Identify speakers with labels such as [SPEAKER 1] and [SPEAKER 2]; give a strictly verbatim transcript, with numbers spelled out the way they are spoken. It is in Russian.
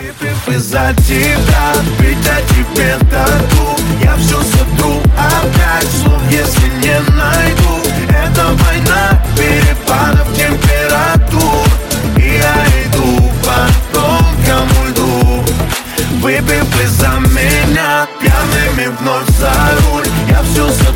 [SPEAKER 1] Выпив из-за тебя, ведь о тебе тону, я все сотру опять, слов если не найду. Это война перепадов температур, и я иду по тонкому льду. Выпив из-за меня, пьяными вновь за руль, я все